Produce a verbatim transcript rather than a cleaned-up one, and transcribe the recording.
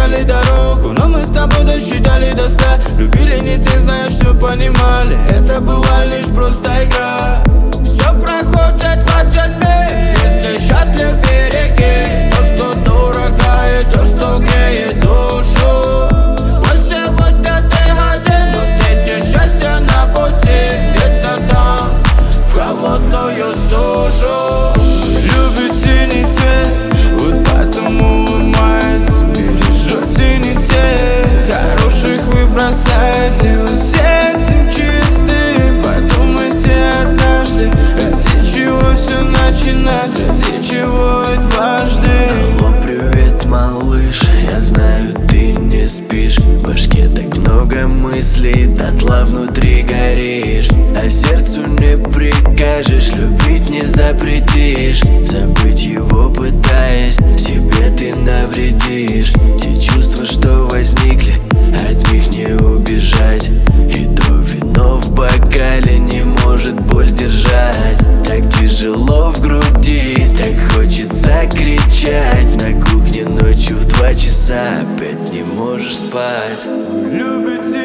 искали дорогу, но мы с тобой досчитали до ста. Любили не тех, знаешь, все понимали. Это была лишь просто игра. Все проходит в один миг, если счастлив, береги то, что дорого, и то, что греет душу. Пусть сегодня ты один, но встретишь счастье на пути, где-то там, в холодную стужу. Любите не те, вот поэтому вы маете. Бережете не те, хороших вы бросаете. Вы сердцем чистым, подумайте однажды, ради чего все начинать, ради чего и дважды. Алло, привет, малыш, я знаю, ты не спишь. В башке так много мыслей, дотла внутри горишь. А сердцу не прикажешь, любить не запретишь. Забыть его пытаясь, себе ты навредишь. Те чувства, что возникли, от них не убежать. И то вино в бокале не может боль сдержать. Так тяжело в груди, так хочется кричать. На кухне ночью в два часа опять не можешь спать. Любите